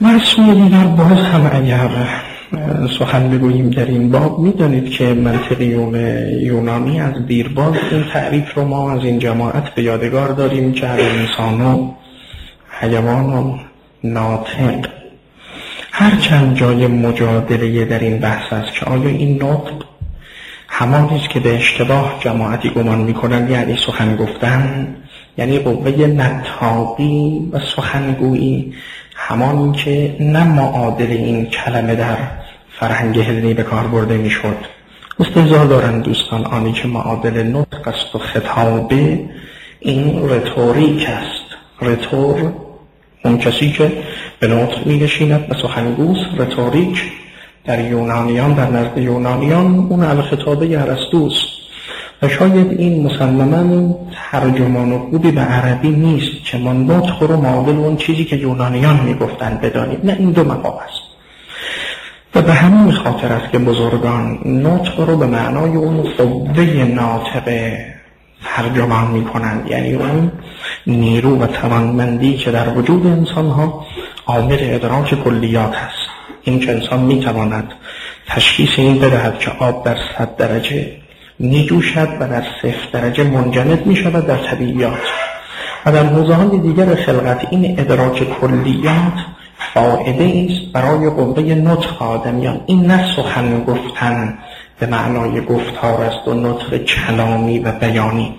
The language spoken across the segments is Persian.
مرسوم دیگر باز هم اگر سخن بگوییم در این باب، میدانید که منطقیون یونانی از دیرباز این تعریف رو ما از این جماعت به یادگار داریم که الانسان و حیوان و ناطق. هرچند جای مجادله در این بحث است که آیا این نطق همانی است که به اشتباه جماعتی گمان میکنند یعنی سخن گفتن، یعنی قوه نطاقی و سخنگویی همانی که نه معادل این کلمه در فرهنگ هلنی به کار برده میشد. استدلال دارند دوستان آنی که معادل نطق است و خطابه این رتوریک است. رتور اون کسی که به نطق می‌نشیند و سخنگوست. رتوریک در یونانیان، در نزد یونانیان اون الخطابه ارسطوست و شاید این مسلماً ترجمان خوبی به عربی نیست که ما نطق رو معادل اون چیزی که یونانیان میگفتن بدانیم. نه، این دو مقام است و به همین خاطر است که بزرگان نطق رو به معنای اون قوه ناطقه ترجمان میکنند، یعنی اون نیرو و توانمندی که در وجود انسان ها عامل ادراک کلیات است. این که انسان میتواند تشخیص این بدهد که آب در 100 درجه میجوشد و در 0 درجه منجمد میشود در طبیعیات و در حوزه های دیگر خلقت. این ادراک کلیات فائده است برای قوه نطق آدمیان. این نه سخن گفتن به معنای گفتار است و نطق کلامی و بیانی.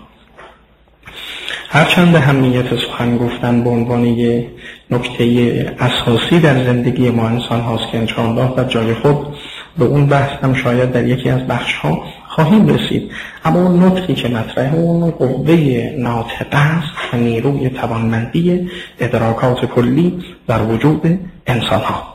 هرچند اهمیت سخن گفتن به عنوان یک نکته اساسی در زندگی ما انسان هاست که انشاءالله در جای خود به اون بحث هم شاید در یکی از بخش ها خواهیم رسید، اما اون نطقی که مطرحه اون قوه ناطقه است و نیروی توانمندی ادراکات کلی در وجود انسان ها.